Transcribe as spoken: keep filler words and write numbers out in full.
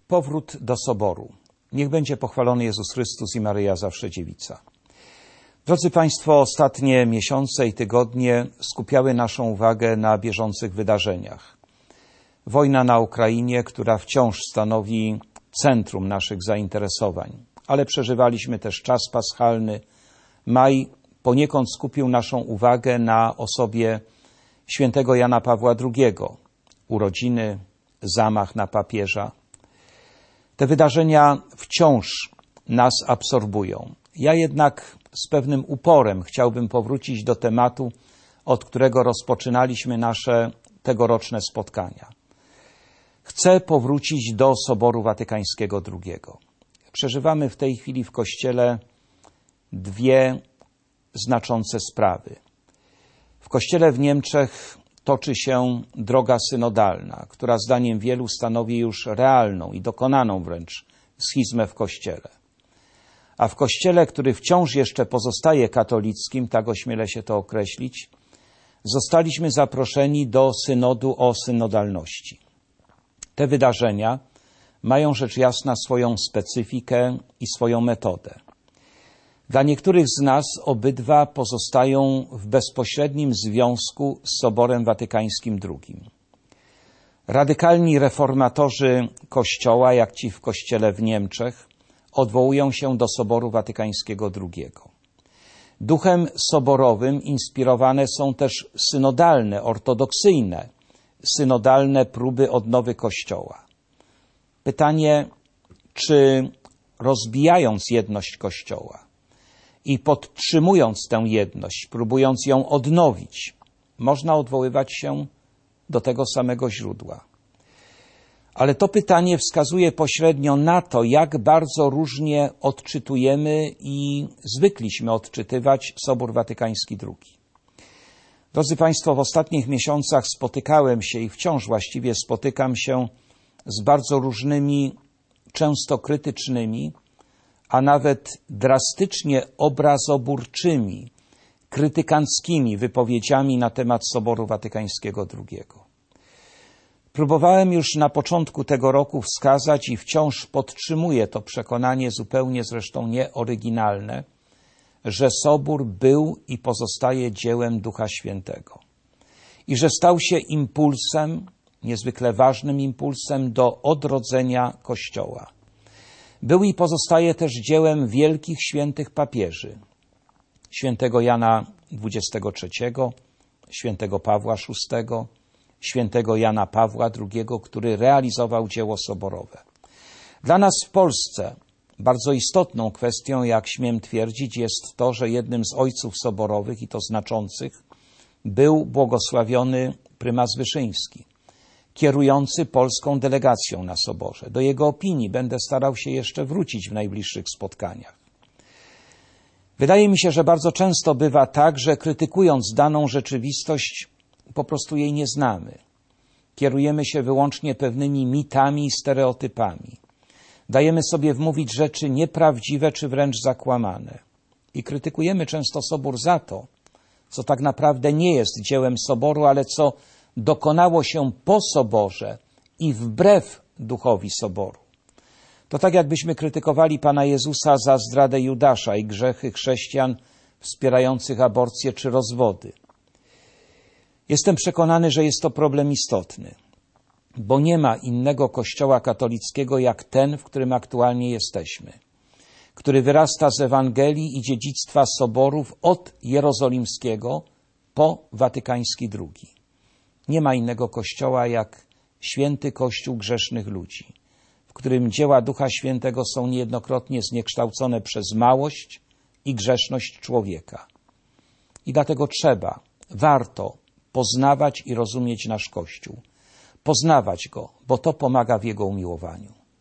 Powrót do Soboru. Niech będzie pochwalony Jezus Chrystus i Maryja zawsze dziewica. Drodzy Państwo, ostatnie miesiące i tygodnie skupiały naszą uwagę na bieżących wydarzeniach. Wojna na Ukrainie, która wciąż stanowi centrum naszych zainteresowań, ale przeżywaliśmy też czas paschalny. Maj poniekąd skupił naszą uwagę na osobie świętego Jana Pawła drugiego. Urodziny, zamach na papieża. Te wydarzenia wciąż nas absorbują. Ja jednak z pewnym uporem chciałbym powrócić do tematu, od którego rozpoczynaliśmy nasze tegoroczne spotkania. Chcę powrócić do Soboru Watykańskiego drugiego. Przeżywamy w tej chwili w Kościele dwie znaczące sprawy. W Kościele w Niemczech toczy się droga synodalna, która zdaniem wielu stanowi już realną i dokonaną wręcz schizmę w Kościele. A w Kościele, który wciąż jeszcze pozostaje katolickim, tak ośmielę się to określić, zostaliśmy zaproszeni do synodu o synodalności. Te wydarzenia mają rzecz jasna swoją specyfikę i swoją metodę. Dla niektórych z nas obydwa pozostają w bezpośrednim związku z Soborem Watykańskim drugim. Radykalni reformatorzy Kościoła, jak ci w Kościele w Niemczech, odwołują się do Soboru Watykańskiego drugiego. Duchem soborowym inspirowane są też synodalne, ortodoksyjne, synodalne próby odnowy Kościoła. Pytanie, czy rozbijając jedność Kościoła i podtrzymując tę jedność, próbując ją odnowić, można odwoływać się do tego samego źródła. Ale to pytanie wskazuje pośrednio na to, jak bardzo różnie odczytujemy i zwykliśmy odczytywać Sobór Watykański drugi. Drodzy Państwo, w ostatnich miesiącach spotykałem się i wciąż właściwie spotykam się z bardzo różnymi, często krytycznymi, a nawet drastycznie obrazoburczymi, krytykanckimi wypowiedziami na temat Soboru Watykańskiego drugiego. Próbowałem już na początku tego roku wskazać i wciąż podtrzymuję to przekonanie zupełnie zresztą nieoryginalne, że Sobór był i pozostaje dziełem Ducha Świętego i że stał się impulsem, niezwykle ważnym impulsem do odrodzenia Kościoła. Był i pozostaje też dziełem wielkich świętych papieży, świętego Jana dwudziestego trzeciego, świętego Pawła szóstego, świętego Jana Pawła drugiego, który realizował dzieło soborowe. Dla nas w Polsce bardzo istotną kwestią, jak śmiem twierdzić, jest to, że jednym z ojców soborowych, i to znaczących, był błogosławiony prymas Wyszyński, kierujący polską delegacją na Soborze. Do jego opinii będę starał się jeszcze wrócić w najbliższych spotkaniach. Wydaje mi się, że bardzo często bywa tak, że krytykując daną rzeczywistość, po prostu jej nie znamy. Kierujemy się wyłącznie pewnymi mitami i stereotypami. Dajemy sobie wmówić rzeczy nieprawdziwe czy wręcz zakłamane. I krytykujemy często Sobór za to, co tak naprawdę nie jest dziełem Soboru, ale co dokonało się po Soborze i wbrew duchowi Soboru. To tak jakbyśmy krytykowali Pana Jezusa za zdradę Judasza i grzechy chrześcijan wspierających aborcję czy rozwody. Jestem przekonany, że jest to problem istotny, bo nie ma innego kościoła katolickiego jak ten, w którym aktualnie jesteśmy, który wyrasta z Ewangelii i dziedzictwa Soborów od jerozolimskiego po watykański drugi. Nie ma innego kościoła jak święty Kościół grzesznych ludzi, w którym dzieła Ducha Świętego są niejednokrotnie zniekształcone przez małość i grzeszność człowieka. I dlatego trzeba, warto poznawać i rozumieć nasz Kościół. Poznawać go, bo to pomaga w jego umiłowaniu.